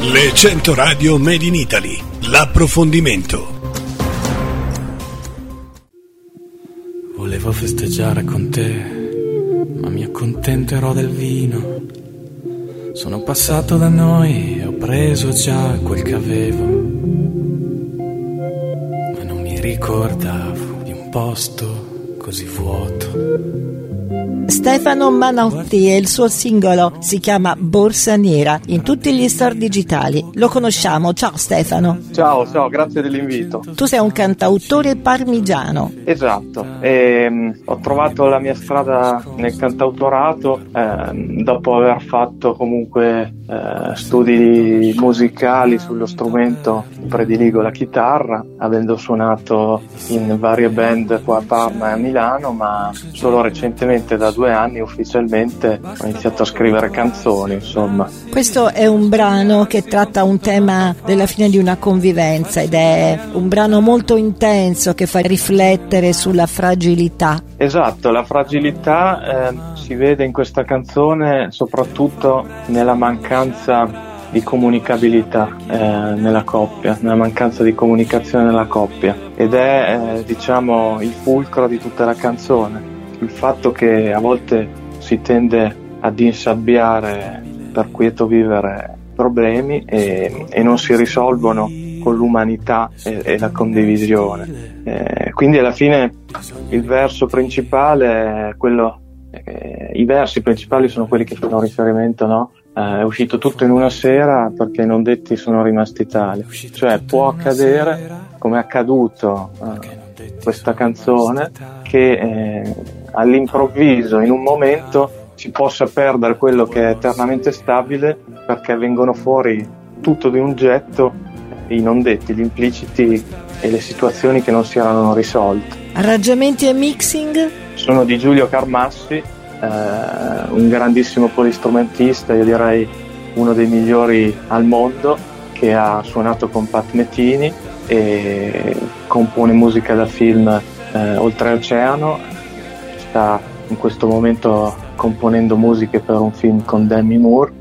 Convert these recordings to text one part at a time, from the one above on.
Le 100 radio Made in Italy. L'approfondimento. Volevo festeggiare con te, ma mi accontenterò del vino. Sono passato da noi e ho preso già quel che avevo, ma non mi ricordavo di un posto così vuoto. Stefano Manotti e il suo singolo si chiama Borsa Nera in tutti gli store digitali. Lo conosciamo. Ciao Stefano. Ciao, grazie dell'invito. Tu sei un cantautore parmigiano. Esatto, ho trovato la mia strada nel cantautorato dopo aver fatto comunque studi musicali sullo strumento. Prediligo la chitarra, avendo suonato in varie band qua a Parma e a Milano, ma solo recentemente, da 2 anni ufficialmente, ho iniziato a scrivere canzoni, insomma. Questo è un brano che tratta un tema della fine di una convivenza ed è un brano molto intenso che fa riflettere sulla fragilità. Esatto, la fragilità si vede in questa canzone soprattutto nella mancanza di comunicabilità nella coppia, nella mancanza di comunicazione nella coppia, ed è diciamo il fulcro di tutta la canzone. Il fatto che a volte si tende ad insabbiare per quieto vivere problemi e non si risolvono con l'umanità e la condivisione. Quindi alla fine il verso principale è quello, i versi principali sono quelli che fanno riferimento, no? È uscito tutto in una sera perché i non detti sono rimasti tali. Cioè può accadere, come è accaduto questa canzone, che all'improvviso, in un momento, si possa perdere quello che è eternamente stabile, perché vengono fuori tutto di un getto i non detti, gli impliciti e le situazioni che non si erano risolte. Arrangiamenti e mixing sono di Giulio Carmassi, un grandissimo polistrumentista, io direi uno dei migliori al mondo, che ha suonato con Pat Metini e compone musica da film oltreoceano. Sta in questo momento componendo musiche per un film con Demi Moore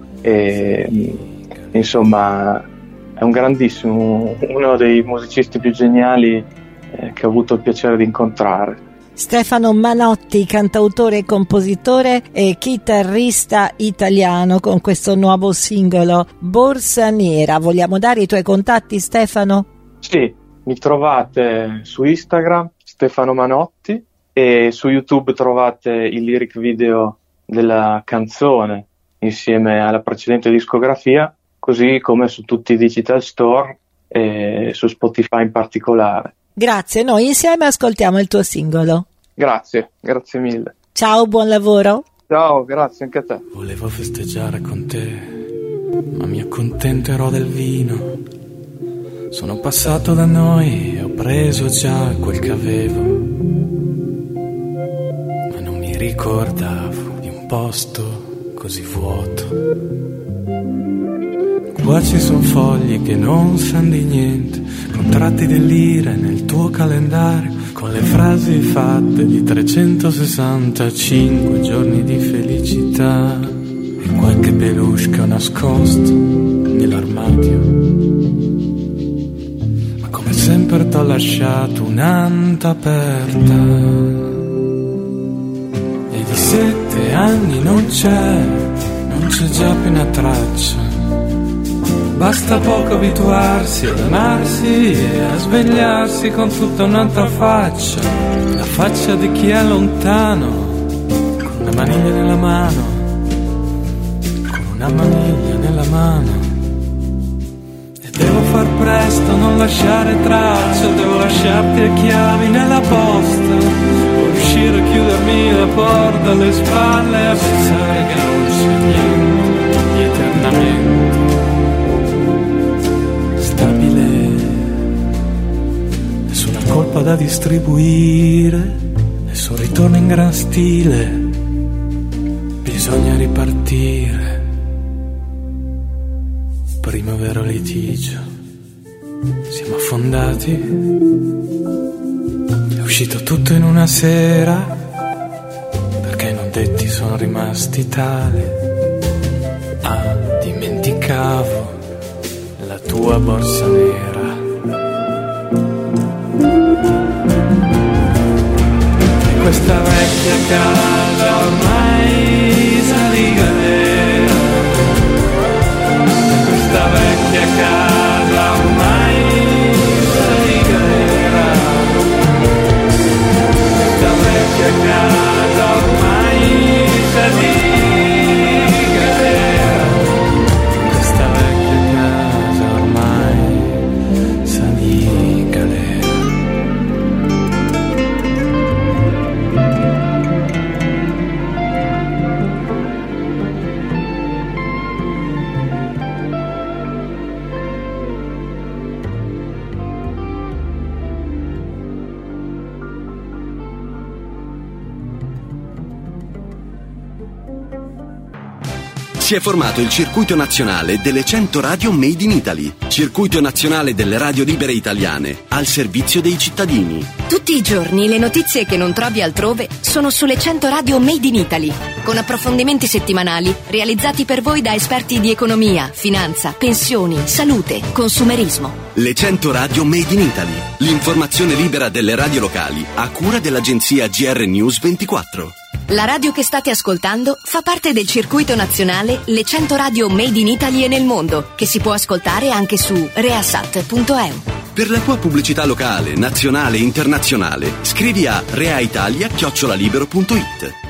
e insomma è un grandissimo, uno dei musicisti più geniali che ho avuto il piacere di incontrare. Stefano Manotti, cantautore e compositore e chitarrista italiano, con questo nuovo singolo Borsa Nera. Vogliamo dare i tuoi contatti, Stefano? Sì, mi trovate su Instagram, Stefano Manotti, e su YouTube trovate il lyric video della canzone insieme alla precedente discografia, così come su tutti i digital store e su Spotify in particolare. Grazie, noi insieme ascoltiamo il tuo singolo. Grazie mille. Ciao, buon lavoro. Ciao, grazie anche a te. Volevo festeggiare con te, ma mi accontenterò del vino. Sono passato da noi e ho preso già quel che avevo, ma non mi ricordavo di un posto così vuoto. Qua ci son fogli che non sanno di niente, contratti dell'ire nel tuo calendario, con le frasi fatte di 365 giorni di felicità e qualche peluche nascosto nell'armadio. Ma come sempre t'ho lasciato un'anta aperta, e di 7 anni non c'è già più una traccia. Basta poco abituarsi ad amarsi e a svegliarsi con tutta un'altra faccia, la faccia di chi è lontano, con una maniglia nella mano, con una maniglia nella mano. E devo far presto, non lasciare traccia, devo lasciarti le chiavi nella posta, o riuscire a chiudermi la porta alle spalle e a pensare che non c'è niente di eternamente stabile, nessuna colpa da distribuire, nessun ritorno in gran stile, bisogna ripartire. Primo vero litigio, siamo affondati, è uscito tutto in una sera, perché i non detti sono rimasti tali. Dimenticavo tua borsa nera. E questa vecchia casa ormai sa di galera, questa vecchia casa ormai sa di galera, questa vecchia casa ormai sa di galera, questa vecchia casa ormai sa di galera. Si è formato il circuito nazionale delle 100 radio Made in Italy, circuito nazionale delle radio libere italiane, al servizio dei cittadini. Tutti i giorni le notizie che non trovi altrove sono sulle 100 radio Made in Italy, con approfondimenti settimanali realizzati per voi da esperti di economia, finanza, pensioni, salute, consumerismo. Le 100 radio Made in Italy, l'informazione libera delle radio locali a cura dell'agenzia GR News 24. La radio che state ascoltando fa parte del circuito nazionale Le 100 radio Made in Italy e nel mondo, che si può ascoltare anche su reasat.eu. Per la tua pubblicità locale, nazionale e internazionale, scrivi a reaitalia@libero.it.